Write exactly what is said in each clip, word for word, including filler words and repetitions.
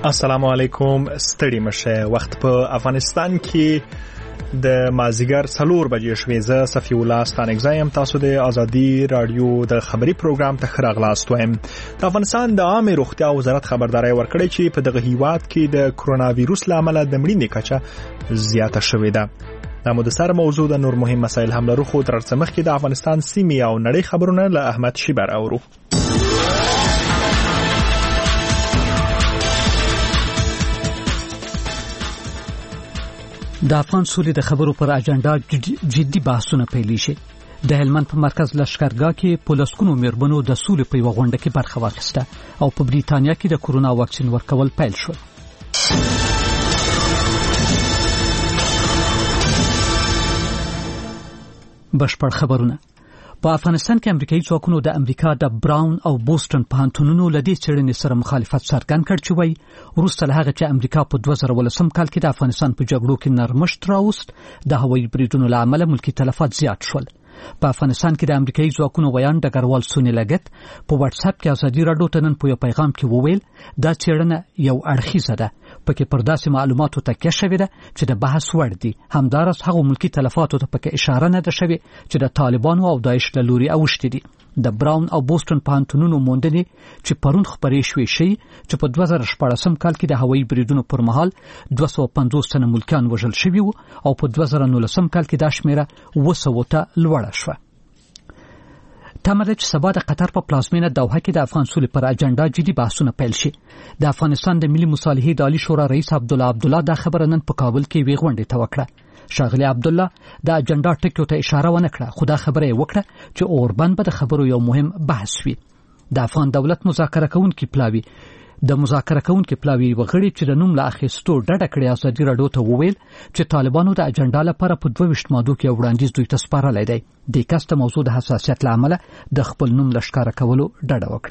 السلام علیکم. ستړي مشه. وخت په افغانستان کې د مازیګر څلور بجې شوې. زه صفی الله ستانکزایم. تاسو د ازادي رادیو د خبري پروګرام ته راغلاست وایم. د افغانستان د عامه روغتیا وزارت خبرداري ورکړې چې په دغه هیواد کې د کرونا وایروس لامل د مړینې کچه زیاته شوې ده. د مدسر موضوع د نور مهم مسایل هم لرو، خو تر څه مخکې د افغانستان سیمې او نړۍ خبرونه له احمد شیبر اورو. د افغان سولې د خبرو پر اجنډا جدي بحثونه پیلې شي. د هلمند په مرکز لشکرګاه کې پولیسونو مېرمنو د سولې په یو غونډه کې برخه واخیسته او په بریتانیا کې د کورونا واکسین ورکول پیل شو. بشپړ خبرونه. په افغانستان کې امریکایي ځواکونو د امریکا د براون او بوسټن پوهنتونونو لدې څېړنې سره مخالفت څرګند کړ چې وایي وروسته له هغه چې امریکا په دوه زره ولسم کال کې د افغانستان په جګړو کې نرمښت راوست، د هوایي بریدونو له امله ملکي تلفات زیات شول. په افغانستان کې د امریکایي ځواکونو ویان ډګروال سونی لګت په واتس اپ کې ازادي راډیو ته نن په یو پیغام کې وویل دا څېړنه یو اړخیزه ده، پکې پر داسې معلوماتو تکیه شوې ده چې د بحث وړ دي. همدارس هغه ملکي تلفاتو ته پکې اشاره نه ده شوې چې د طالبانو او داعش له لوري اوښتې دي. د براون او بوسټن پوهنتونونو موندنې چې پرون خبرې شوې شي چې په دوه زره شپاړسم کال کې د هوایي بریدونو پر مهال دوه سوه پنځوس تنه ملکیان وژل شوي وو او په دوه زره نولسم کال کې دا شمیره اوه سوو ته لوړه شوه. تمه ده چې سبا د قطر په پلازمینه دوحه کې د افغان سولې پر اجنډا جدي بحثونه پیل شي. د افغانستان د ملي مصالحې د عالی شورا رئیس عبدالله عبدالله دا خبره نن په کابل کې وی غونډه ته وکړه. شاغلی عبدالله د اجنډا ټکیو ته اشاره ونه کړه، خو دا خبره یې وکړه چې اوربند به د خبرو یو مهم بحث وي. د افغان دولت مذاکره کوونکي پلاوي د مذاکره کوونکي پلاوي وغړي چې د نوم له اخیستو ډډه کړې ازادي راډیو ته وویل چې طالبانو د اجنډا لپاره په دوه ویشت مادو کې وړاندیز دوی ته سپارلی دی. د کسته موضوع د حساسیت له امله د خپل نوم له ښکاره کولو ډډه وکړه.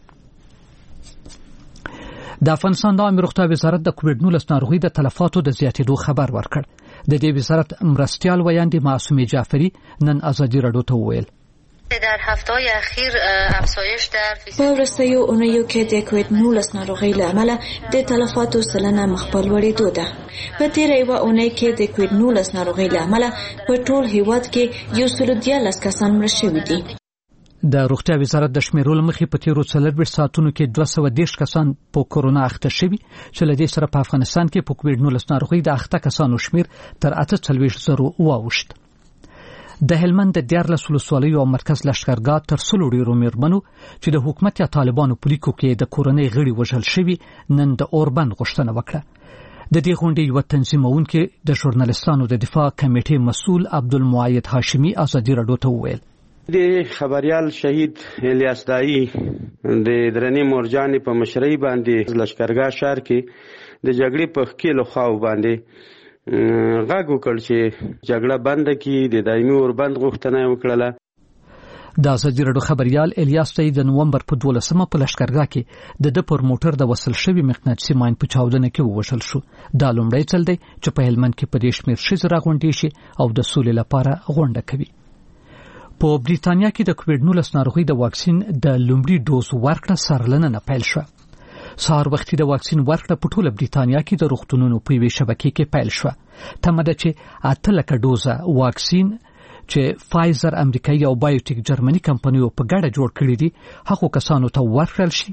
د افغانستان د عامه روغتیا وزارت د کووډ نولس ناروغي د تلفاتو د زیاتېدو خبر ورکړ. د دې وزارت مرستیال ویاندې معصومه جعفری نن ازادي راډیو ته وویل در هفته‌های اخیر افزایش در په وروستیو اونیو کې د کووډ نولس ناروغۍ له امله د تلفاتو سلنه مخ په لوړېدو ده. په تېره یوه اونۍ کې د کووډ نولس ناروغۍ له امله په ټول هیواد کې یو سل دیارلس کسان مړه شوي دي. د روغتیا وزارت د شمیرو له مخې په تیرو څلوېښت ساعتونو کې دوه سوه دېرش کسان په کورونا اخته شوي چې له دې سره په افغانستان کې په کووډ نولس ناروغۍ د اخته کسانو شمیر تر اته څلوېښت زرو واوښت. د هلمند د دیارلس ولسوالیو او مرکز لشکرګاه تر سلو ډېرو مېرمنو چې د حکومت یا طالبانو په لیکو کې د کورنۍ غړي وژل شوي نن د اوربند غوښتنه وکړه. د دې غونډې یوه تنظیمونکي د ژورنالستانو د دفاع کمیټې مسؤل عبدالمعید هاشمي ازادي راډیو ته وویل د خبريال شهید الیاس دایی د درنې مورجانې په مشرۍ باندې لشکرګاه شهر کې د جګړې په خکیلو خواو باندې غږ وکړ چې جګړه بنده کړي، د دایمي اوربند غوښتنه یې وکړله. د ازادي راډیو خبريال الیاس دایی د نومبر په دولسمه په لشکرګاه کې د د پر موټر د وصل شوي مقناطیسي ماین په چاودنه کې ووژل شو. دا لومړی ځل دی چې په هلمند کې په دې شمېر ښځې راغونډې شي او د سولې لپاره غونډه کوي. په بریتانیا کې د کووډ نولس ناروغۍ د واکسین د لومړي ډوز ورکړه سرلننه پیل شوه. سهار وختي د واکسین ورکړه په ټوله بریتانیا کې د روغتونونو په یوې شبکې کې پیل شوه. تمه ده چې اته لکه ډوزه واکسین چې فایزر امریکایي او بایوټیک جرمني کمپنیو په ګډه جوړ کړي دي هغو کسانو ته ورکړل شي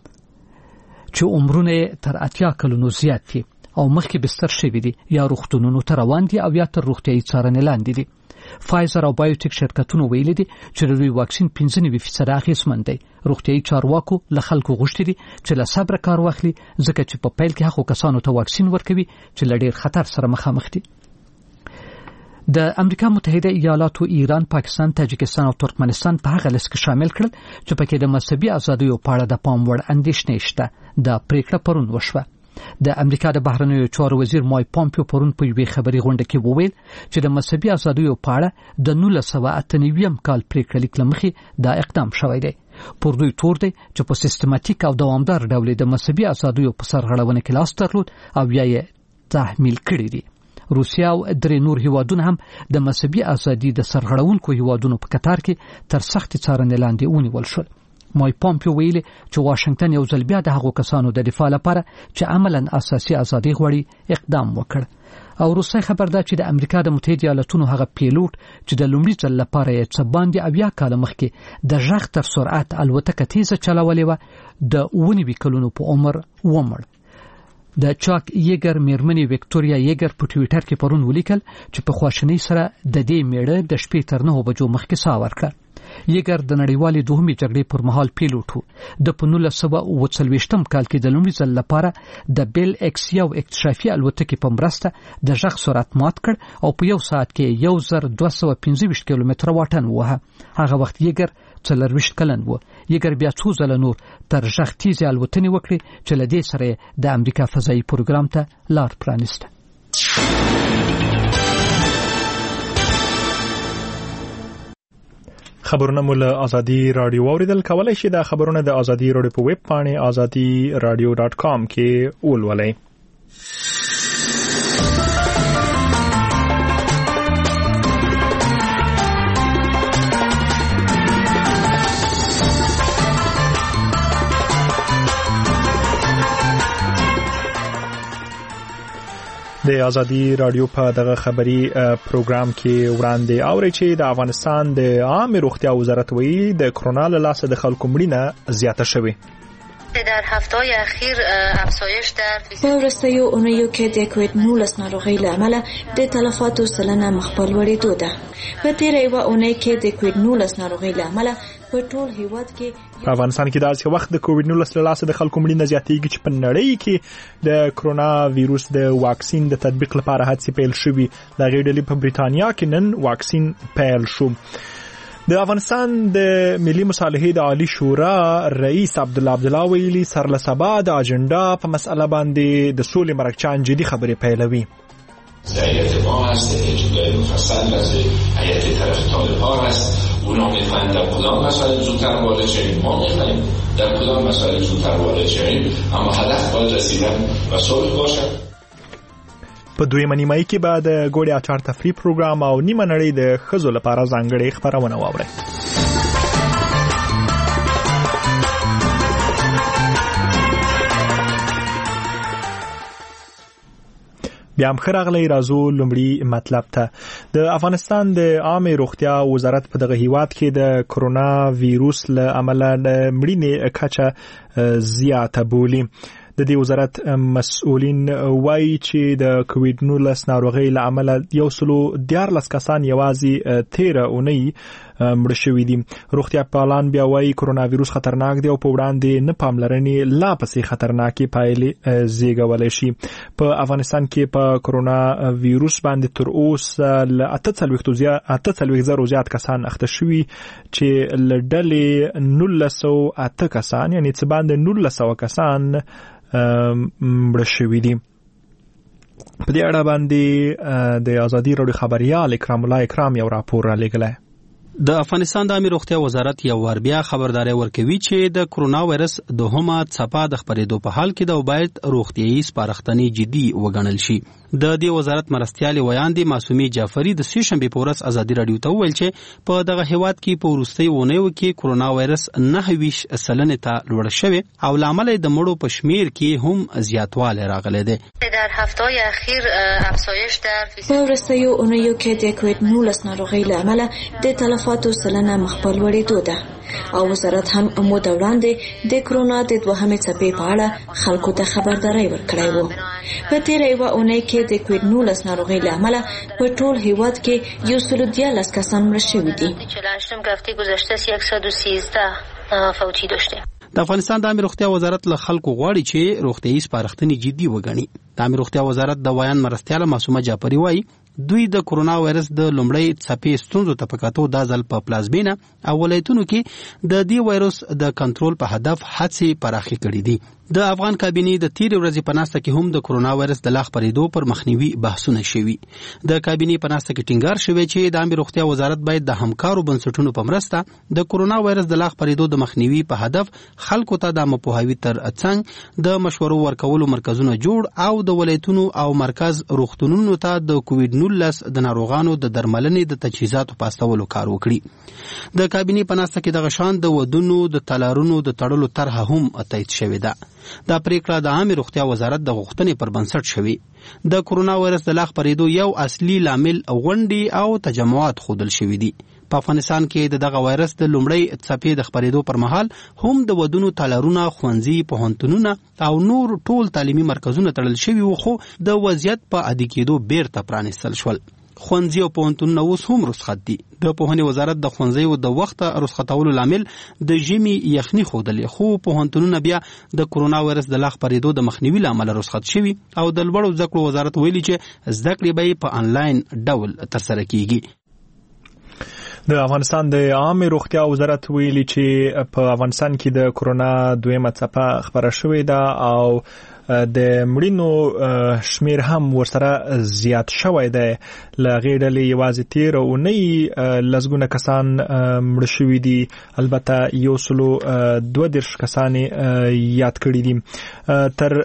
چې عمرونه تر اتیا کلونو زیات دي او مخکې بستر شوي دي یا روغتونونو ته روان دي او یا تر روغتیایي څارنې لاندې دي. فایزر او بایوټیک شرکتونو ویلي دي چې د دوی واکسین پنځه نوي فیصده اغېزمن دی. روغتیایي چارواکو له خلکو غوښتي دي چې له صبره کار واخلي ځکه چې په پیل کې هغو کسانو ته واکسین ورکوي چې له ډېر خطر سره مخامخ دي. د امریکا متحده ایالاتو ایران، پاکستان، تاجکستان او ترکمنستان په هغه لست کې شامل کړل چې پکې د مذهبي ازادیو په اړه د پام وړ اندېښنې شته. دا پریکړه پرون وشوه. د امریکا د بهرنیو چارو وزیر مایک پامپیو پرون په یوې خبري غونډه کې وویل چې د مذهبي ازادیو په اړه د نولس سوه اته نوي کال پریکړه لیک له مخې دا اقدام شوی دی. پر دوی تور دی چې په سیستماتیک او دوامدار ډول د مذهبي ازادیو په سرغړونه کې لاس درلود او یا یې تحمیل کړی دی. روسیا او درې نور هیوادونه هم د مذهبي ازادي د سرغړونکو هیوادونو په کتار کې تر سخت څارنې لاندې ونیول شول. مای پامپیو ویلي چې واشنگټن یو ځل بیا د هغو کسانو د دفاع لپاره چې عملاً اساسي ازادي غواړي اقدام وکړ. او روسي خبر ده چې د امریکا د متحده ایالاتونو هغه پیلوټ چې د لومړي ځل لپاره یې څه باندې اویا کال مخکې د غږ تر سرعت الوتکه تیزه چلولې و د اونیو کلونو په عمر ومړ. د چاک یګر میرمنې وکټوریا یګر په ټوئیټر کې پرون ولیکل چې په خواشنۍ سره د دې میړه د شپې تر نه بجو مخکې ساه ورکړه. یګر د نړیوالې دوهمې جګړې پر مهال پیلوټ و. د په نولس سوه اوه څلوېښتم کال کې د لومړي ځل لپاره د بیل ایکس یو اکتشافي الوتکې په مرسته د غږ سرعت مات کړ او په یو ساعت کې یو زر دوه سوه پنځه ویشت کیلومتره واټن ووهه. هغه وخت یګر څلرویشت کلن و. یګر بیا څو ځله نور تر غږ تیزې الوتنې وکړې چې له دې سره د امریکا فضایي پروګرام ته لار پرانیسته. خبرونه مول ازادي رادیو اوریدل کولای شي. د خبرونه د ازادي رادیو په ویب پاڼه azadi radio dot com کې ولولئ. د ازادي رادیو په دغه خبري پروګرام کې وړاندې اوري چې د افغانستان د عامه روغتیا وزارت وایي د کرونا له لاسه د خلکو مړینه زیاته شوې. در هفته‌های اخیر افزایش در په وروستیو اونیو کې د کووید نولس ناروغۍ له امله د تلفاتو سلنه مخ په لوړېدو ده. په تېره یوه اونۍ کې د کووید نولس ناروغۍ له امله په ټول هیواد کې په افغانستان کې داسې وخت د کووید نولس له لاسه د خلکو مړینه زیاتېږي چې په نړۍ کې د کرونا وایروس د واکسین د تطبیق لپاره هڅې پیل شوې. د هغې ډلې په بریتانیا کې نن واکسین پیل شو. د افغانستان د ملي مصالحې د عالی شورا رئیس عبدالله عبدالله ویلي سر له سبا د اجنډا په مسئله باندې د سولې مرکچان جدي خبرې پیلوي. ضعیت ما هست اجرای مفصل از هیئت طرف طالبان است. اونا میخواهند در کدام مسائل زودتر وارد شویم، ما میخواهیم در کدام مسائل زودتر وارد شویم، اما هدف باید رسیدن و صلح باشد. په دویمه نیمایي کې به د ګوړې اچار تفریح پروګرام او نیمه نړۍ د ښځو لپاره ځانګړې خپرونه واورئ. بیا هم ښه راغلی. راځو لومړي مطلب ته. د افغانستان د عامه روغتیا وزارت په دغه هیواد کې د کرونا وایروس له امله مړینې کچه زیاته بولي. د دې وزارت مسؤلین وایي چې د کووید نولس ناروغۍ له امله یو سلو دیارلس کسان یوازې تیره اونۍ مړه شوي دي. روغتیا پالان بیا وایي کرونا وایروس خطرناک دی او په وړاندې نه پاملرنې لا پسې خطرناکې پایلې زیږولی شي. په افغانستان کې په کرونا وایروس باندې تر اوسه له اته څلوېښت زرو زیات کسان اخته شوي چې له ډلې نولس سوه اته کسان یعنې څه باندې نولس سوه کسان مړه شوي دي. په دې اړه باندې د ازادي راډیو خبريال اکرام الله اکرام یو راپور را لېږلی. د افغانستان د عامه روغتیا وزارت یو ور بیا خبرداري ورکوي چې د کرونا وایرس دوهمه څپه د خپرېدو په حال کې د باید روغتيایي سپارښتنې جدي وګڼل شي. د دې وزارت مرستيالي ویاندې معصومي جعفری د سې شنبې په ورځ ازادي راډیو ته وویل چې په دغه هیواد کې په وروستۍ اونیو کې کرونا وایرس نهه ویشت سلنې ته لوړ شوی او لامل د مړو په شمیر کې هم زیاتوالی راغلی دی. در هفته‌های اخیر افزایش در په وروستیو اونیو کې د کووید نولس ناروغۍ له امله د تلفاتو سلنه مخ په لوړېدو ده او وزارت هم موده وړاندې د کرونا د دوهمې څپې په اړه خلکو ته خبرداری ورکړی و. په تېره یوه اونۍ کې د کووید نولس ناروغۍ له امله په ټول هیواد کې یو سلو دیارلس کسان مړه شوي دي. چهل و هشتم هفته گذشته صد و سیزده فوتی داشتیم. د افغانستان د عامه روغتیا وزارت له خلکو غواړي چې روغتيایي سپارښتنې جدي وګڼي. د عامه روغتیا وزارت د ویان مرستياله معصومه جعفری وایي دوی د کرونا وایرس د لومړۍ څپې ستونزو ته په کتو د ځل په پلازمینه او ولایتونو کې د دې وایرس د کنټرول په هدف هڅې پراخې کړې دي. د افغان کابینې د تیر ورځې په ناسته کې هم د کرونا وایرس د لا خپرېدو پر مخنیوي بحثونه شوي. د کابینې په ناسته کې ټینګار شوی چې د عامه روغتیا وزارت باید د همکارو بنسټونو په مرسته د کرونا وایرس د لا خپرېدو د مخنیوي په هدف خلکو ته د مپوهاوي تر څنګ د مشورو ورکولو مرکزونه جوړ او د ولایتونو او مرکز روغتونونو ته د کووډ نولس د ناروغانو د درملنې د تجهیزاتو پاستولو کار وکړي. د کابینې په ناسته کې د غشان د ودونو د تلارونو د تړلو طرحه هم تایید شوې ده. دا پریکړه د عامه روغتیا وزارت د غوښتنې پر بنسټ شوې. د کرونا وایرس د لا خپرېدو یو اصلي لامل غونډې او تجمعات ښودل شوي دي. په افغانستان کې د دغه وایرس د لومړۍ څپې د خپرېدو پر مهال هم د ودونو تالارونه، ښوونځي، پوهنتونونه او نور ټول تعلیمي مرکزونه تړل شوي وو، خو د وضعیت په عادي کېدو بیرته پرانیستل شول. ښوونځي او پوهنتونونه اوس هم رخصت دي. د پوهنې وزارت د ښوونځیو د وخته رخصتولو لامل د ژمي یخني ښودلې، خو پوهنتونونه بیا د کرونا وایرس د لا خپرېدو د مخنیوي لامل رخصت شوي او د لوړو زده کړو وزارت ویلي چې زده کړې به په انلاین ډول ترسره کیږي. د افغانستان د عامه روغتیا وزارت ویلي چې په افغانستان کې د کرونا دویمه څپه خبره شوې ده او د مړینو شمیر هم ورسره زیات شوی دی. له غیډلې یوازې تیر او نه لزګونه کسان مړ شوي دي، البته یو سلو دوه دیرش کسان یاد کړي دي، تر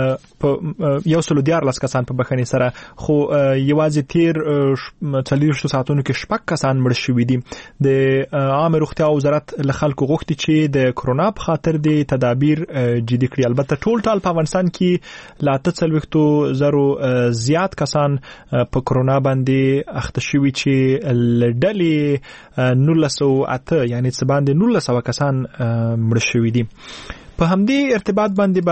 یو سلو دیارلس کسان په بخښنې سره، خو یوازې تیر څلوېښتو ساعتونو کې شپږ کسان مړ شوي دي. د عامه روغتیا وزارت له خلکو غوښتي چې د کرونا په خاطر د تدابیر جدي کړي. البته ټول ټال په افغانستان کې لا اته څلوېښتو زرو زیات کسان په کرونا باندې اخته شوي چې لډلې نولس سوه اته یعنی څه باندې نولس سوه کسان مړه شوي دي. په همدې ارتباط باندې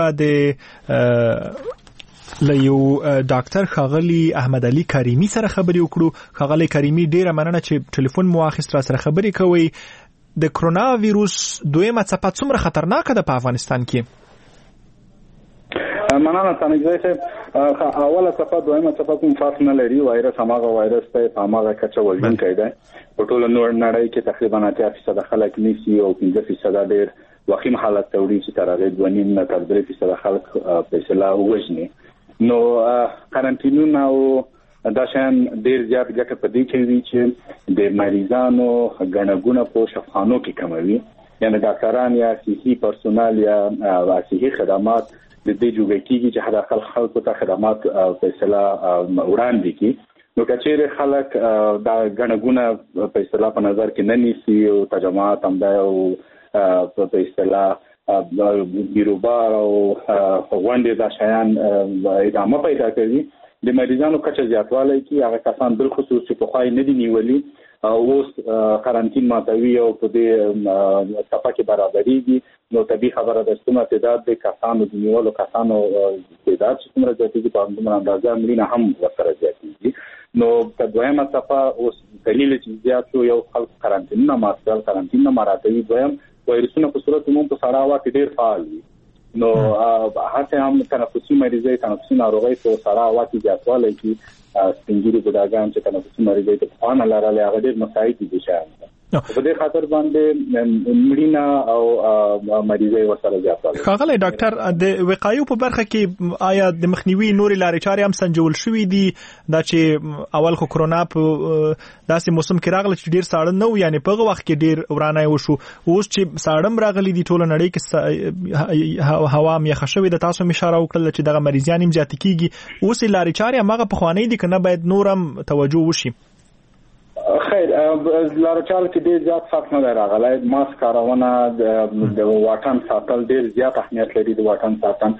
به له یو ډاکټر ښاغلي احمد علي کریمي سره خبرې وکړو. ښاغلي کریمي، ډیره مننه چې ټلیفون مو واخیست، را سره خبرې کوئ. د کرونا ویروس دویمه څپه څومره خطرناکه ده په افغانستان کې؟ مننه تانګزی صاحب. اوله څپه دویمه څپه کوم فرق نه لري. وایرس هماغه وایرس دی، په هماغه کچه وژونکی دی. په ټوله نور نړۍ کې تقریبا اتیا فیصده خلک نیسي او پنځه فیصده ډېر وخیم حالت ته وړي چې تر هغې دوه نیم نه تر درې فیصده خلک په اصطلاح ووژني. نو قرنطینونه او دا شیان ډېر زیات ګټه په دې کې وي چې د مریضانو ګڼه ګوڼه په شفاخانو کې کموي. یعنې ډاکټران یا صحي پرسونال یا صحي خدمات د دې جوړ کېږي چې حداقل خلکو ته خدمات په اصطلاح وړاندې کړي. نو که چیرې خلک دا ګڼه ګوڼه په اصطلاح په نظر کې نه نیسي او تجمعات همدا او په اصطلاح بیروبار او غونډې دا شیان ادامه پیدا کوي، د مریضانو کچه زیاتوالی کې هغه کسان بالخصوص چې پخوا یې نه دي نیولي اوس قرنطین ماتوي او په دې څپه کې برابرېږي. نو طبیعي خبره ده چې څومره تعداد د کسانو د نیولو کسانو تعداد چې څومره زیاتېږي په همدومره اندازه مړینه هم ورسره زیاتېږي. نو په دویمه څپه اوس دلیل چې زیات شو، یو خلک قرنطینونه مات کړل، قرنطینونه مراعاتوي. دویم وایرسونه په صورت عموم په سړه هوا کې ډېر فعال وي. نو هڅه هم تنفسي مریضۍ، تنفسي ناروغۍ په سړه هوا کې زیاتوالی کې سپین ږیري بوډاګان چې تنفسي مریضۍ ته پخوا نه لرلې هغه ډېر مساعد دي شیان. په دې خاطر باندې مړینه او مریضۍ ورسره زیاتوالی. ښاغلی ډاکټر، د وقایو په برخه کې آیا د مخنیوي نورې لارې چارې هم سنجول شوي دي؟ دا چې اول خو کرونا په داسې موسم کې راغله چې ډېر ساړه نه و، یعنې په هغه وخت کې ډېر ورانی وشو. اوس چې ساړه هم راغلي دي ټوله نړۍ کې هوا هم یخه شوې ده، تاسو هم اشاره وکړله چې دغه مریضیان هم زیاتې کېږي. اوس یې لارې چارې هماغه پخوانۍ دي که نه باید نور هم توجه وشي؟ خیر، لارو چارو کې ډېر زیات فرق نه دی راغلی. ماسک کارونه، د واټن ساتل ډېر زیات اهمیت لري، د واټن ساتل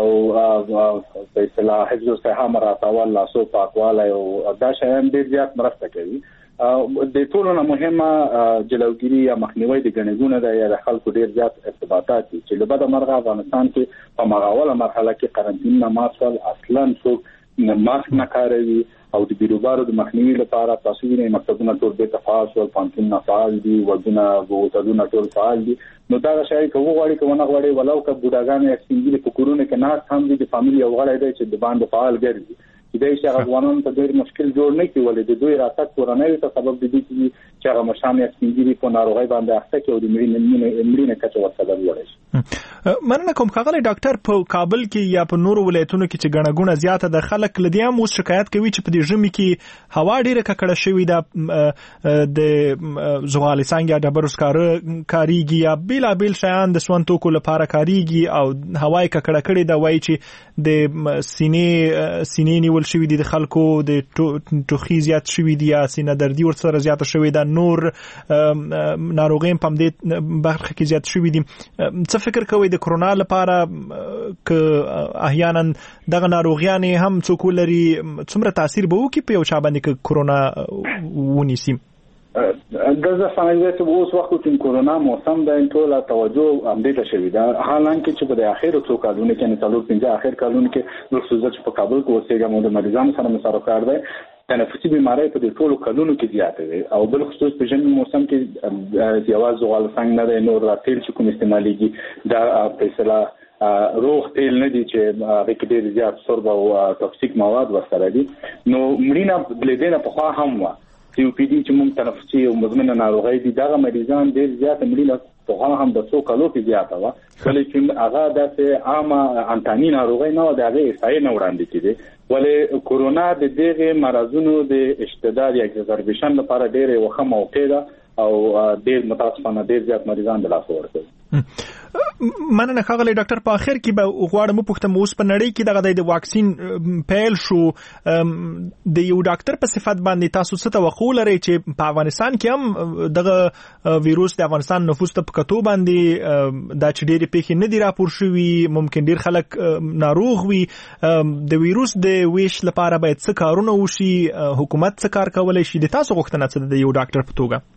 او په اصطلاح حفظ الصحه مراعاتول، لاسو پاکوالی او دا شیان ډېر زیات مرسته کوي. د ټولو نه مهمه جلوګیري یا مخنیوی د ګڼې ګوڼې ده یا د خلکو ډېر زیات ارتباطات دي چې له بده مرغه افغانستان کې په هماغه اوله مرحله کې قرنطینونه مات شول، اصلا څوک ماسک نه کاروي او د بیروبارو د مخنیوي لپاره تاسو وینئ مکتبونه ټول بیرته فعال شول، پوهنتونونه فعال دي، ودونه هوټلونه ټول فعال دي. نو دا شی که وغواړي که ونه غواړي، ولو که بوډاګان یا سپین ږیري په کورونو کې ناست هم دي، د فامیل یو غړی دی چې د باندې فعال ګرځي، کېدای شي هغه ځوانانو ته ډېر مشکل جوړ نه کړي، ولې د دوی راتګ کورنیو ته سبب د دې کېږي چې هغه مشران یا سپین ږیري په ناروغۍ باندې اخته کړي او د مړینې کچه ورسره لوړه شي. مننه کوم ښاغلی ډاکټر په کابل کې یا په نورو ولایتونو کې چې ګڼه ګوڼه زیاته د خلک لدی هم اوس شکایت کوي چې په دې ژمي کې هوا ډیره ککړه شوې ده د زغال څنګه د برسکار کاریږي یا بیلا بیل شیان د سون توکو لپاره کاریږي او هوا یې ککړه کړې ده وایي چې د سینې سینې نیول شوې دي د خلکو د ټوخي زیات شوې دي یا سینه دردي ورسره زیاته شوې ده نور ناروغۍ په دې برخه کې زیات شوې دي څه فکر کوي د کرونا لپاره ک احیانا دغه ناروغیانې هم څوک لري څومره تاثیر به وکړي په یو چا باندې ک کرونا ونیسي دغه څنګه چې اوس وخت کې کرونا موسم د ټول توجه هم دې ته شوی دا حالانکه چې په اخیرو څو کالونو کې نه څلور پنځه اخر کالونو کې د خصوصا په کابل کې اوسېږم د مریضانو سره مسافر کار دی تنفسي بیماری په دې ټولو کلونو کې زیاته وي او بل خصوص په ژمي موسم کې یوازې غوال څنګه نه دی نور راتل چې کوم استعماليږي دا په اصطلاح روغ تیل نه دي چې هغه کې ډېر زیات سرب او توکسیک مواد ورسره دي نو مړینه بلدینه په خوا هم وا سی او پی ډي چې موږ تنفسي او مزمنه ناروغي دي دا مریضان ډېر زیات مړینه په خوا هم د څو کالو کې زیاته وا کله چې هغه د عامه انټانی ناروغي نه د هغه احصایې نه وړاندې کړي ولې کورونا د دغه مرزونو د اشتداد یا اگزربیشن لپاره ډېر وخت موقع ده او ډېر متاسفانه ډېر زیات مریضان د لاس ورکوي مننه ښاغلی ډاکټر په اخر کې به غواړم پوښتم اوس په نړۍ کې دغه د واکسین پیل شو د یو ډاکټر په صفت باندې تاسو څه توقع لرئ چې په افغانستان کې هم دغه ویروس د افغانستان نفوس ته په کتو باندې دا چې ډېرې پیښې نه دي راپور شوي ممکن ډېر خلک ناروغ وي د ویروس د ویش لپاره باید څه کارونه وشي حکومت څه کار کولی شي د تاسو غوښتنه څه ده د یو ډاکټر په توګه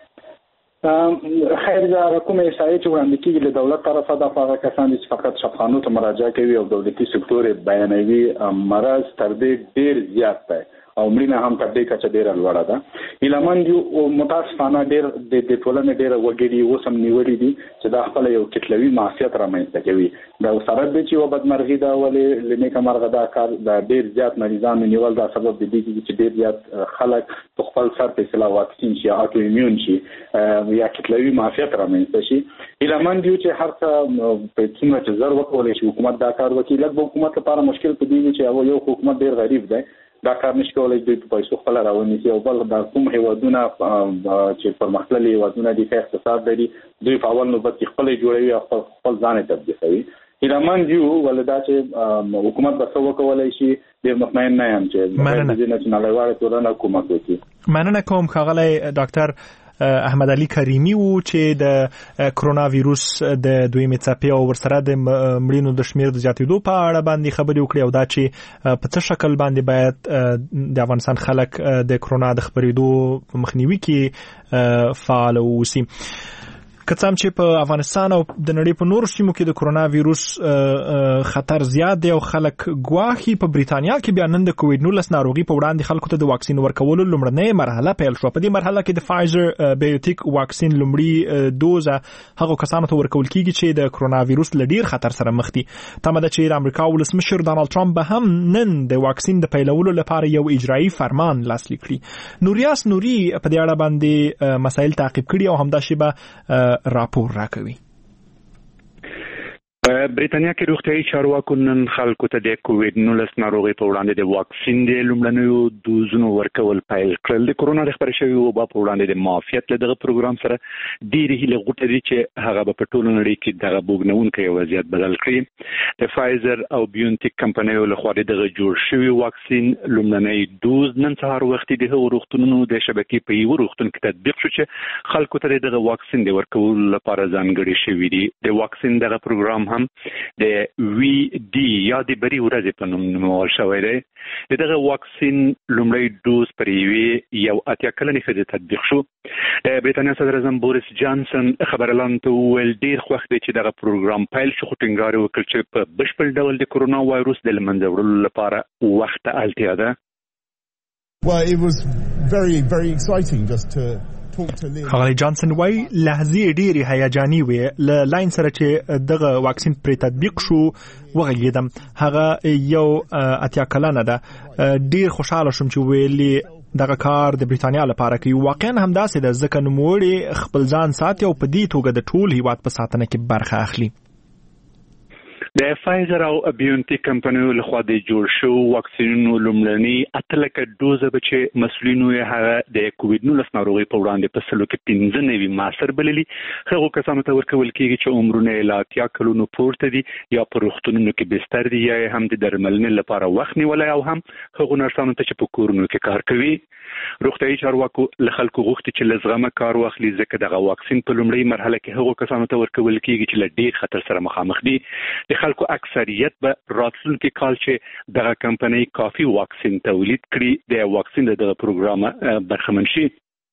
خیر دا کومه احصایې چې وړاندې کیږي له دولت طرفه د هغه کسان چې فقط شفاخانو ته مراجعه کوي او دولتي سکتور بیانوي مرض تر دې ډیر زیات دی او مړینه هم تر دې کچه ډیره لوړه ده ایلمن یو متاسفانه ډیر د ټولنې ډیره وګړي وسم نیولې دي چې دا خپل یو کتلوي معافیت رامنځته کوي دا سره د چې وبدمرغي دا ولې لنیکه مرغه دا کار دا ډیر زیات مریضان نیول دا سبب دی چې ډیر زیات خلک په خپل سر په اصطلاح واکسین شي اټو ایمیون شي یا کتلوي معافیت رامنځته شي ایلمن یو چې هر څه په څومره چې زر وکولای شي حکومت دا کار وکړي لکه حکومت لپاره مشکل پدې چې یو حکومت ډیر غریب دی دا کار نشي کولای د پیسو خپل راونیسي او بل د کوم هیوادونه چې پرمختللي هیوادونه دي چې اقتصاد لري دوی په اول نوبت کې خپل جوړوي او خپل ځان ته تبدیلوي ایرمان دیو ولدا چې حکومت به څه وکولای شي د مطمئن نه یم چې د نړیوال ټولنه کومک وکړي مننه کوم ښاغلی ډاکټر احمد علي کریمی وو چې د کرونا ویروس د دویمې څپې او ورسره د مړینو د شمیر د زیاتېدو په اړه باندې خبرې وکړي او دا چې په څه شکل باندې باید د افغانستان خلک د کرونا د خپرېدو په مخنیوي کې فعال اوسي کڅام چې په افغانستان او د نړۍ په نورو سیمو کې د کرونا ویروس خطر زیات دی او خلک ګواهي په بریتانیا کې بیا نن د کووډ نولس ناروغي په وړاندې خلکو ته د واکسین ورکولو لومړنۍ مرحله پیل شو په دې مرحله کې د فایزر بایوټیک واکسین لومړی دوزه هغه کسانو ته ورکول کیږي چې د کرونا ویروس له ډیر خطر سره مخ دي تمه ده چې د امریکا ولسمشر ډانلډ ټرمپ به هم نن د واکسین د پیلولو لپاره یو اجرایی فرمان لاسلیک کړي نوریاس نوري په دې اړه باندې مسایل تعقیب کړي او همداشي به راپور راکوي بریتانیا کې روغتیايي چارواکو نن خلکو ته د کووډ نولس ناروغي په وړاندې د واکسین د لومړنیو دوزونو ورکول پیل کړل د کرونا د خپرې شوی وبا په وړاندې د معافیت له دغه پروګرام سره ډېرې هیلې غوټې دي چې هغه به په ټوله نړۍ کې دغه بوږنونکی وضعیت بدل کړي د فایزر او بیونټیک کمپنیو لخوا دغه جوړ شوی واکسین لومړنی دوز نن سهار وخت د هغو روغتونونو د شبکې په یو روغتون کې تطبیق شو چې خلکو ته دغه واکسین د ورکول لپاره ځانګړي شوی دي د واکسین دغه پروګرام هم د وی ډي یا د بری ورځې په نوم نومول شوی دی دغه واکسین لومړی دوز پر یوې یو اتیا کلنې ښځې تطبیق شو د بریتانیا صدر اعظم بوریس جانسن خبرلاندو ته وویل ډېر خوښ دی چې دغه پروګرام پیل شو خو ټینګار یې وکړ چې په بشپړ ډول د کرونا وایروس د له منځه وړلو لپاره وخت ته اړتیا ده Well, it was very, very exciting just to خغلی جانسن وای لحظې ډېرې هیجاني وې له لاین سره چې دغه واکسین پر تطبیق شو وغږیدم هغه یو اتیا کلنه ده ډېر خوشاله شوم چې ویلې دغه کار د بریتانیا لپاره کوي واقعا همداسې ده ځکه نوموړي خپل ځان ساتي او په دې توګه د ټول هیواد په ساتنه کې برخه اخلي د فایزر او بیونټیک کمپنیو لخوا د جوړ شو واکسینونو لومړني اتلکه دوزه به چې مسؤلینو یې هغه د کووډ نولس ناروغي په وړاندې په سلو کې پنځه نوي ماسر بللي. هغو کسانو ته ورکول کېږي چې عمرونه یې له اتیا کلونو پورته دي یا په روغتونونو کې بستر دي یا هم د درملنې لپاره وخت نیولی او هم هغو نرسانو ته چې په کورونو کې کار کوي. روغتیايي چارواکو له خلکو غوښتي چې له زغمه کار واخلي ځکه دغه واکسین په لومړۍ مرحله کې هغو کسانو ته ورکول کېږي چې له ډېر خطر سره مخامخ دي. د خلکو اکثریت به راتلونکي کال چې دغه کمپنۍ کافي واکسین تولید کړي د واکسین دغه پروګرام برخمن شي.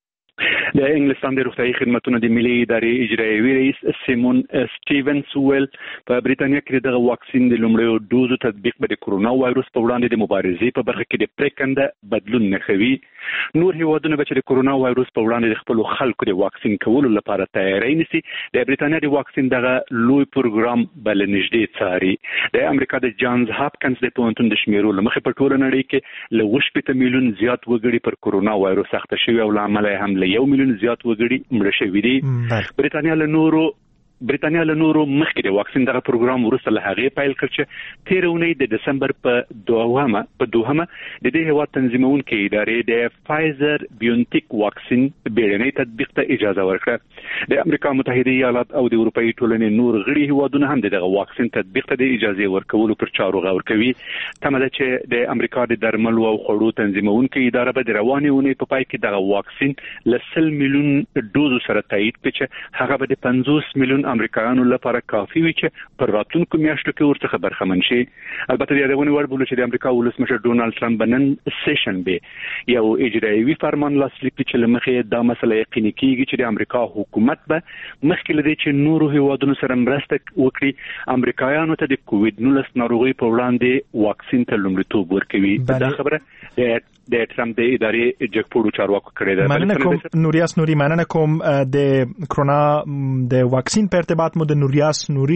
د انګلستان د روغتیايي خدماتو د ملي ادارې اجرایوي رئیس سیمون سټیونز ویل په بریټانیا کې دغه واکسین د لومړیو دوزو تطبیق به د کرونا وایروس په وړاندې د مبارزې په برخه کې د پریکنده بدلون نه کوي. نور هیوادونه به چې د کرونا وایروس په وړاندې د خپل خلکو د واکسین کولو لپاره تیاری نیسي د بریټانیا د واکسین دغه لوی پروګرام بل نږدې څاري. د امریکا د جانز هاپکنز د پوهنتون د شمیرو لمخې په ټوله نړۍ کې له اووه شپېته میلیون زیات وګړي پر کرونا وایروس اخته شوي او له امله هم له یو میلیون زیات وګړي مړه شوي دي. بریټانیا له نورو بریټانیا له نورو مخکې د واکسین دغه پروګرام وروسته له هغې پیل کړ چې تېره اونۍ د دسمبر په دوهمه په دوهمه د دې هېواد تنظیمونکې ادارې د فایزر بیونټیک واکسین بیړنۍ تطبیق ته اجازه ورکړه. د امریکا متحده ایالات او د اروپایي ټولنې نور غړي هېوادونه هم دغه واکسین تطبیق ته د اجازې ورکولو پر چارو غور کوي. تمه ده چې د امریکا د درملو او خوړو تنظیمونکې اداره به د روانې اونۍ په پای کې دغه واکسین له سل میلیون دوزو سره تایید کړي چې هغه به د پنځوس میلیون امریکایانو لپاره کافي وي چې پر راتلونکو میاشتو کې ورڅخه برخمن شي. البته د یادونې وړ بولو چې د امریکا ولسمشر ډونالد ټرمپ به نن سیشنبې یو اجرایوي فرمان لاسلیک کړي چې له مخې دا مسله یقیني کېږي چې د امریکا حکومت به مخکې له دې چې نورو هیوادونو سره مرسته وکړي امریکایانو ته د کووډ نولس ناروغۍ په وړاندې واکسین ته لومړیتوب ورکوي. دا خبره د د ټرمپ د ادارې جګپوړو چارواکو کړې ده. مننه کوم نوریاس نوري، مننه کوم. د کرونا د واکسین په ارتباط مو د نوریاس نوري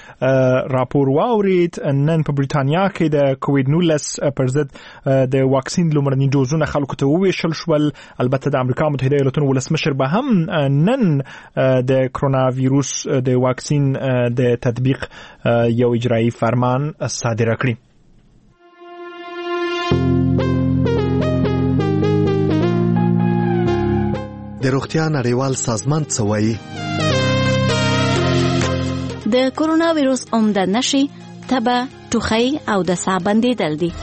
راپور واورید. نن په بریټانیا کې د کووډ نولس پر ضد د واکسین لومړني ډوزونه خلکو ته وویشل شول. البته د امریکا متحده ایالاتونو ولسمشر به هم نن د کرونا ویروس د واکسین د تطبیق یو اجرایی فرمان صادره کړی. د روغتیا نړیوال سازمان څه وایي؟ د کرونا ویروس عمده نښې تبه، ټوخی او د ساه بندېدل دي.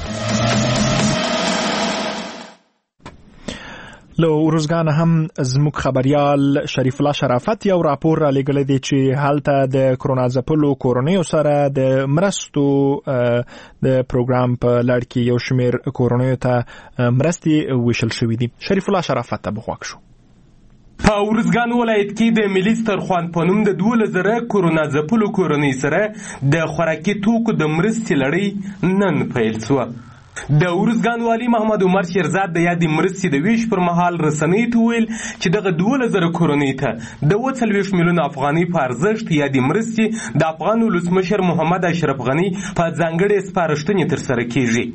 له ورځګان هم زموږ خبريال شریف الله شرافت یو راپور را لګل دی چې حالته د کرونا ځپلو کورونیو سره د مرستو د پروګرام په لړ کې یو شمیر کورونیو ته مرستې ویشل شوې دي. شریف الله شرافت ته بخواک شو. په ورځګان ولایت کې د ملي سترخوان په نوم د دوله زره کرونا ځپلو کورنۍ سره د خوراکي توکو د مرستې لړۍ نن پیل شوه. د ورځګان والي محمد عمر شیرزاد د یادې مرستې د ویش پر مهال رسنۍ ته ویل چې دغه دوله زره کورنۍ ته د اووه څلوېښت میلیونه افغانۍ په ارزښت یادې مرستې د افغان ولسمشر محمد اشرف غني په ځانګړې سپارښتنې ترسره کیږي.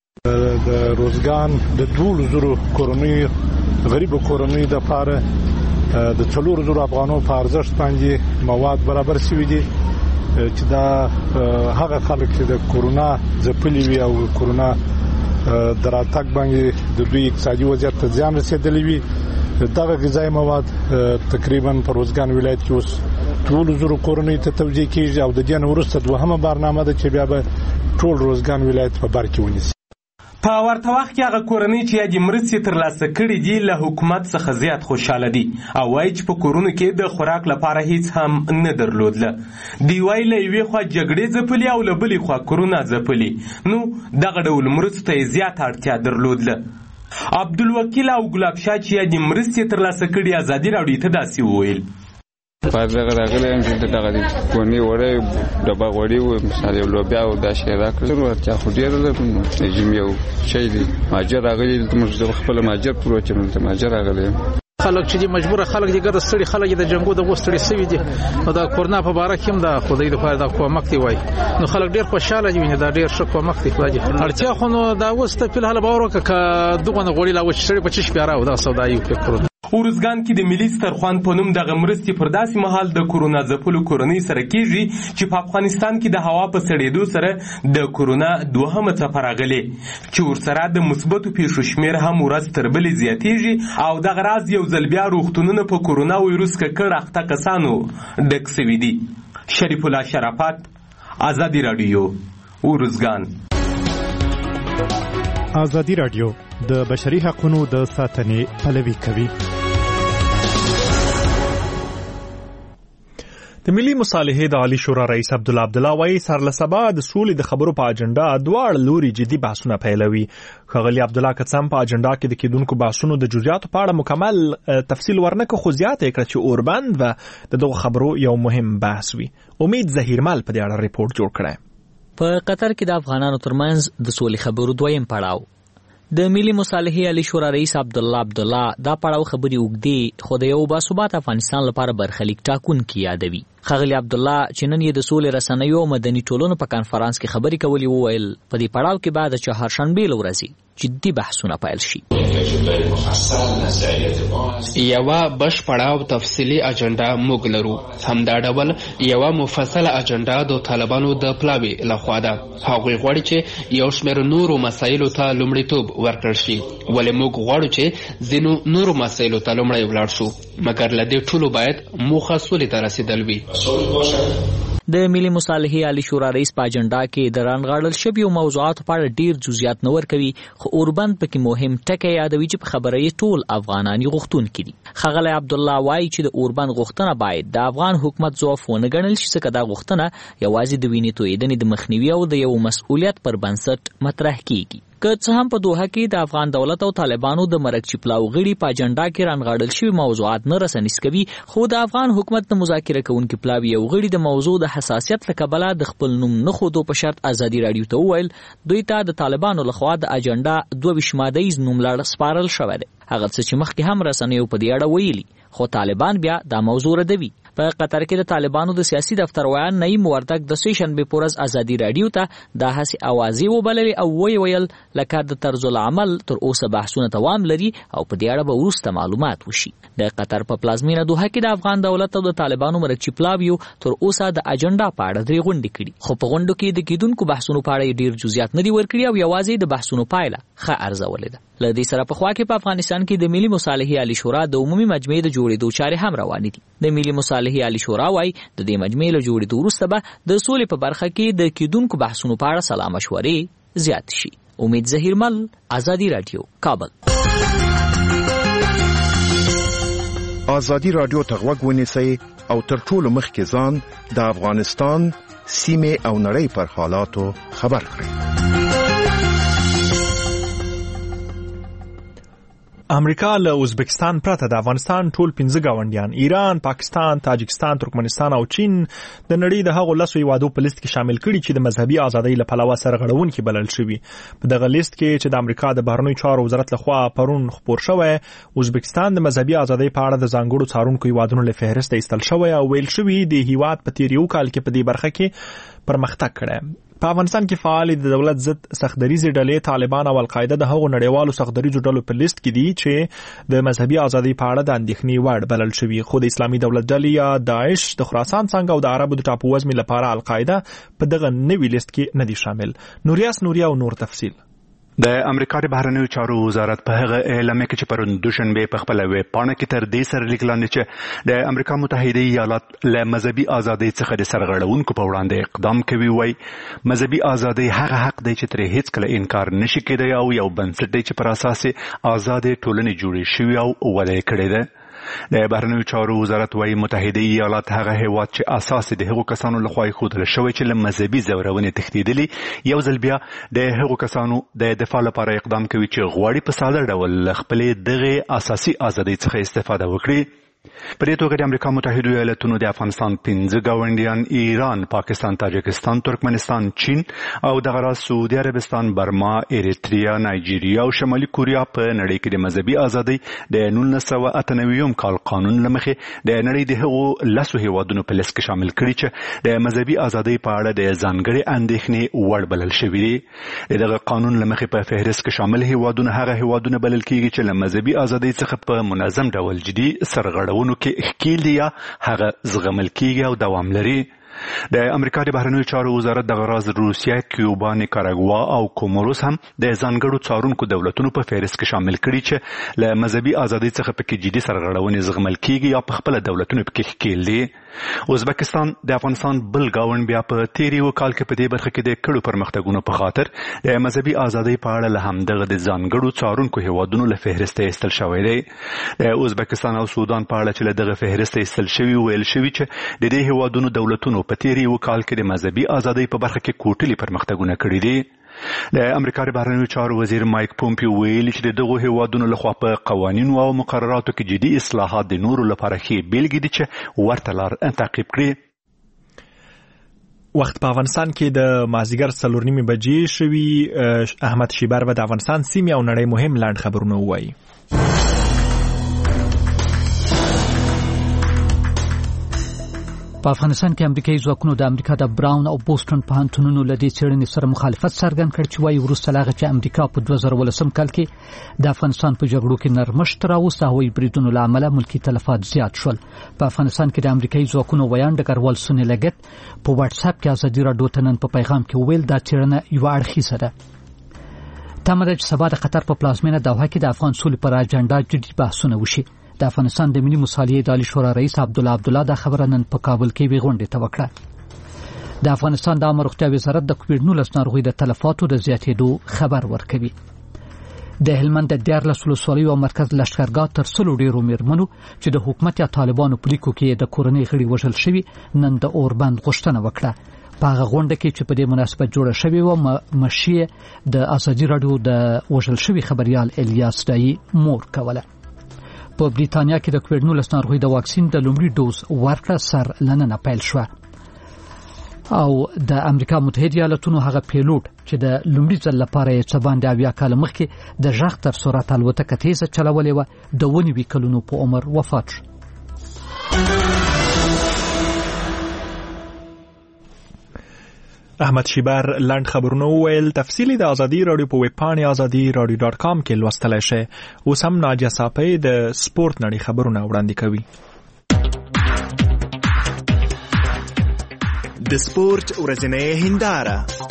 د روزګان د دوه زره کورنۍ غریب کورنۍ د لپاره د څلور زره افغانو په ارزښت باندې مواد برابر شوي دي چې دا هغه خلک چې د کرونا ځپلي وي او کرونا د راتګ باندې د دوی اقتصادي وضعیت ته زیان رسېدلی وي. دغه غذایي مواد تقریبا په روزګان ولایت کې اوس ټول زره کورنۍ ته توجیه کیږي او د دې نه وروسته دوهمه برنامه ده چې بیا به ټول روزګان ولایت په بر کې ونیسي. په ورته وخت کې هغه کورنۍ چې یادې مرستې ترلاسه کړي دي له حکومت څخه زیات خوشحاله دي او وایي چې په کورونو کې د خوراک لپاره هیڅ هم نه درلودله. دوی وایي له یوې خوا جګړې ځپلي او له بلې خوا کرونا ځپلي، نو دغه ډول مرستو ته یې زیاته اړتیا درلودله. عبدالوکیل او ګلاب شاه چې یادې مرستې ترلاسه کړي ازادي راډیو ته داسې وویل. پازغه راغلی هم چې دغه د کونی وړې د باغوړي او مثال لوبیا او دا شی راکړل ورته خو ډیر له جیم یو شی دی ماجر راغلی موږ خپل ماجر پروتین ته ماجر راغلی خلک چې مجبور خلک دي ګر ستړي خلک د جنگو د وستړي سوي دي نو دا کورنا په باره کې هم دا خدای د پاره د کومک دی وای نو خلک ډیر خوشاله دي دا ډیر ښه کومک دی خدای اړتیا خو نو دا وسته په حال باور وکړه دغه غوړي لا وشړي په چش پیاره او دا سودایي فکر ارزګان کې د ملي سترخوان په نوم دغه مرستې پر داسې مهال د کورونا ځپلو کورنۍ سره کیږي چې په افغانستان کې د هوا په سړېدو سره د کورونا دوهمه څپه راغلې چې ورسره د مثبتو پیښو شمېر هم ورځ تر بلې زیاتېږي او دغه راز یو ځل بیا روغتونونه په کورونا ویروس ککړ اخته کسانو ډک سوي دي. شریف الله شرافت، آزادی رادیو، ارزګان. آزادی رادیو د بشري حقوقو د ساتنې پلوي کوي. د ملي مصالحې د عالی شورا رئیس عبدالله عبدالله وايي سرلسبا د سولې د خبرو په اجنډا دواړه لوري جدي بحثونه پیلوي. ښاغلي عبدالله کڅم په اجنډا کې د کېدونکو بحثونو د جزئیاتو په اړه مکمل تفصیل ورنکړ، خو زیاته یې کړه چې اوربند و د دغو خبرو یو مهم بحث وي. امید ظهیرمل په دې اړه ریپورت جوړ کړی. په قطر کې د افغانانو ترمنځ د سولې خبرو دویم پړاو. د ملي مصالحې عالی شورا رئیس عبدالله عبدالله دا پړاو خبرې اوږدې خو د یو باثبات افغانستان لپاره برخلیک ټاکونکي یادوي. ښاغلي عبدالله چې نن یې د سولې رسنیو مدني ټولنو په کانفرانس کې خبرې کولې وویل په دې پړاو کې بعد د چهارشنبې له ورځې جدي بحثونه پیل شي. یوه بشپړه او تفصیلي اجنډا موږ لرو. همدا ډول یوه مفصله اجنډا د طالبانو د پلاوي لخوا ده. هغوی غواړي چې یو شمېر نورو مسایلو ته لومړیتوب ورکړل شي، ولې موږ غواړو چې ځینو نورو مسایلو ته لومړی ولاړ شو، مګر له دې ټولو باید موخه سولې ته رسیدل وي. د ملي مصالحې عالی شورا رئیس په اجنډا کې د رانغاړل شویو موضوعاتو په اړه ډیر جزئیات نه ورکوي، خو اوربند پکې مهم ټکی یادوي چې په خبره یې ټول افغانان غوښتونکي دي. ښاغلی عبدالله وایي چې د اوربند غوښتنه باید د افغان حکومت ضعف ونه ګڼل شي، ځکه دا غوښتنه یوازې د وینې تویېدنې د مخنیوي او د یو مسؤلیت پر بنسټ مطرح کیږي. که څه هم په دوحه کې د افغان دولت او طالبانو د مرکچي پلاو غړي په اجنډا کې رانغاړل شوي موضوعات نه رسنیز کوي، خو د افغان حکومت د مذاکره کوونکي پلاوي یو غړي د موضوع د حساسیت له کبله د خپل نوم نه ښودو په شرط ازادي راډیو ته وویل دوی ته د طالبانو لخوا د اجنډا دوه ویشت مادهیز نوملړ سپارل شوی دی، هغه څه چې مخکې هم رسنیو په دې اړه ویلي، خو طالبان بیا دا موضوع ردوي. په قطر کې د طالبانو د سیاسي دفتر ویان نعیم وردک د سې شنبې په ورځ ازادي راډیو ته دا هسې اوازې وبللې او ویې ویل لکه د طرز العمل تر اوسه بحثونه دوام لري او په دې اړه به وروسته معلومات وشي. د قطر په پلازمینه دوحه کې د افغان دولت او د طالبانو مرکچي پلاویو تر اوسه د اجنډا په اړه درې غونډې کړي، خو په غونډو کې د کېدونکو بحثونو په اړه ډیر جزئیات نه دي ورکړي او یوازې د بحثونو پایله ښه ارزولې ده. له دې سره په خوا کې په افغانستان کې د ملي مصالحې عالی شورا د عمومي مجمع د جوړېدو چارې هم روانې دي. د ملي مصالحې عالی شورا وايي د دې مجمع له جوړېدو وروسته به د سولې په برخه کې د کېدونکو بحثونو په اړه سلا مشورې زیات شي. امید ظهیرمل، آزادی رادیو، کابل. آزادی رادیو ته غوږ ونیسئ او تر ټولو مخکې ځان د افغانستان سیمې او نړۍ پر حالاتو خبر کړئ. امریکا له ازبکستان پرته د افغانستان ټول پنځه گاونډیان ایران، پاکستان، تاجکستان، ترکمنستان او چین د نړۍ د هغو لسو هیوادو په لیست کې شامل کړي چې د مذهبي ازادۍ له پلوه سرغړونکي بلل شوي. په دغه لیست کې چې د امریکا د بهرنیو چارو وزارت لخوا پرون خپور شوی، ازبکستان د مذهبي ازادۍ په اړه د ځانګړو څارونکو هیوادونو له فهرست ایستل شوی او ویل شوي د هیواد په تیر یو کال کې په دې برخه کې پرمختګ کړی. په افغانستان کې فعال د دولت ضد سختدریزې ډلې طالبان او القاعده د هغو نړیوالو سختدریزو ډلو په لیست کې دي چې د مذهبي ازادۍ په اړه د اندېښنې وړ بلل شوي، خو د اسلامي دولت ډلې یا داعش د خراسان څنګه او د عربو د ټاپو وزمې لپاره القاعده په دغه نوي لیست کې نه دي شامل. نوریاس نوریا او نور تفصیل. د امریکا د بهرنیو چارو وزارت په هغه اعلامیه کې چې پرون دوشنبه په خپل ویب پاڼه کې تر دې سره لیکل چې د امریکا متحده ایالات له مذهبي ازادۍ څخه د سرغړونکو په وړاندې اقدام کوي. وای مذهبي ازادۍ هغه حق دی چې ترې هیڅ کله انکار نشي کېدای او یو بنسټ دی چې پر اساس آزاد ټولنې جوړې شوی او وده کړې ده. د بهرنیو چارو وزارت وايي متحده ایالات هغه هیواد چې اساس د هغو کسانو لخوا ښودل شوی چې له مذهبي ځورونې تښتېدلي یو ځل بیا د هغو کسانو د دفاع لپاره اقدام کوي چې غواړي په ساده ډول خپلې دغه اساسي ازادۍ څخه استفاده وکړي. په دې توګه د امریکا متحده ایالاتونو د افغانستان پنځه ګاونډیان ایران، پاکستان، تاجکستان، ترکمنستان، چین او دغه راز سعودي عربستان، برما، اریتریا، نایجیریا او شمالي کوریا په نړۍ کې د مذهبي ازادۍ د نولس سوه اته نوي کال قانون له مخې د نړۍ د هغو لسو هیوادونو په لیست کې شامل کړي چې د مذهبي ازادۍ په اړه د ځانګړې اندېښنې وړ بلل شوي دي. د دغه قانون له مخې په فهرست کې شامل هیوادونه هغه هیوادونه بلل کېږي چې له مذهبي ازادۍ څخه په منظم ډول جدي سرغړونه کې ښکیل دي یا هغه زغمل کیږي او دوام لري. د امریکا د بهرنیو چارو وزارت دغه راز روسیه، کیوبا، نیکاراګوا او کوموروس هم د ځانګړو څارونکو دولتونو په فهرست کې شامل کړي چې له مذهبي ازادۍ څخه پکې جدي سرغړونې زغمل کیږي یا په خپل دولتونو پکې ښکیل دي. ازبکستان د افغانستان بل گاوند بیا په تیر یو کال کې په دې برخه کې د کړو پرمختګونو په خاطر د مذهبي ازادۍ په اړه له همدغه د ځانګړو څارونکو هیوادونو له فهرست ایستل شوی دی. د ازبکستان او سودان په اړه چې له دغه فهرست ایستل شوی ویل شوی چې د دې هیوادونو دولتونو په تیر یو کال کې د مذهبي ازادۍ په برخه کې کوټلي پرمختګونه کړي دي. د امریکا د بهرنیو چارو وزیر مایک پومپیو ویلي چې دغه هیوادونو لخوا په قوانینو او مقرراتو کې جدي اصلاحات د نورو لپاره ښې بیلګې دي چې ورته لار تعقیب کړي. وخت په افغانستان کې د مازیګر څلور نیمې بجې شوي. احمد شیبر به د افغانستان سیمې او نړۍ مهم لاند خبرونه ووایي. په افغانستان کې امریکایي ځواکونو د امریکا د براون او بوسټن پوهنتونونو له دې څېړنې سره مخالفت څرګند کړ چې وایي وروسته له هغه چې امریکا په دوه زره ولسم کال کې د افغانستان په جګړو کې نرمښت راوست، هوایي بریدونو له امله ملکي تلفات زیات شول. په افغانستان کې د امریکایي ځواکونو ویان ډګروال سونی لګت په واتس اپ کې ازادي راډیو ته نن په پیغام کې وویل دا څېړنه یوه اړخیزه ده. تمه ده چې سبا د قطر په پلازمینه دوحه کې د افغان سولې پر اجنډا جدي بحثونه وشي. د افغانستان د ملي مصالحې د عالی شورا رئیس عبدالله عبدالله دا خبره نن په کابل کې وی غونډه ته وکړه. د افغانستان د عامه روغتیا وزارت د کووډ نولس ناروغۍ د تلفاتو د زیاتېدو خبر ورکوي. د هلمند د دیارلس ولسوالیو او مرکز لښکرګاه تر سلو ډیرو میرمنو چې د حکومت یا طالبانو په لیکو کې د کورنۍ غړي وژل شوي نن د اوربند غوښتنه وکړه. په هغه غونډه کې چې په دې مناسبت جوړه شوې وه مشیه د ازادي راډیو د وژل شوي خبریال الیاس دایی مور کوله. په بریتانیا کې د کووډ نولس ناروغۍ د واکسین د لومړي ډوز ورکړه سر لننه پیل شوه. او د امریکا متحده ایالاتونو هغه پیلوټ چې د لومړي ځل لپاره یې څه باندې اویا کاله مخکې د غږ تر سرعت الوتکه تیزه چلولې وه د اووه نوي کلونو په عمر وفات شو. احمد شیبر لاند خبرونه وویل. تفصیلی د ازادي راډیو په ویب پاڼې ازادي راډیو ډاټ کام کې لوستلی شئ. اوس هم ناجیه صافی د سپورت نړۍ خبرونه وړاندې کوي. د سپورت ورځنۍ هنداره.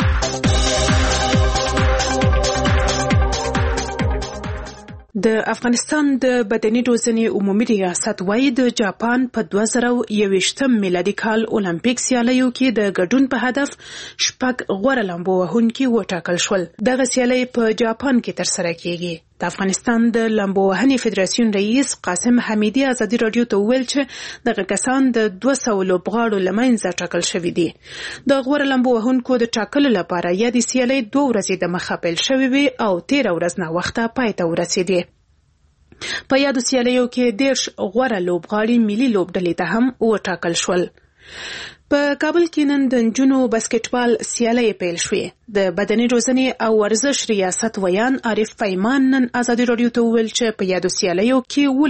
د افغانستان د بدني روزنې عمومي ریاست وايي د جاپان په دوه زره یوویشتم میلادي کال اولمپیک سیالیو کې د ګډون په هدف شپږ غوره لامبو وهونکي وټاکل شول. دغه سیالي په جاپان کې ترسره کیږي. د افغانستان د لامبو وهنې فدراسیون رئیس قاسم حمیدي ازادي راډیو ته وویل چې دغه کسان د دوه سوه لوبغاړو له منځه ټاکل شوي دي. د غوره لامبو وهونکو د ټاکلو لپاره یا د سیالۍ دوه ورځې د مخه پیل شوې وي او تیره ورځ ناوخته پای ته ورسېدې. په یادو سیالیو کې دیرش غوره لوبغاړي ملي لوبډلې ته هم وټاکل شول. په کابل کې نن د نجونو باسکټبال سیالۍ پیل شوې. د بدني روزنې او ورزش ریاست ویان عارف پیمان نن ازادي راډیو ته وویل چې په یادو سیالیو کې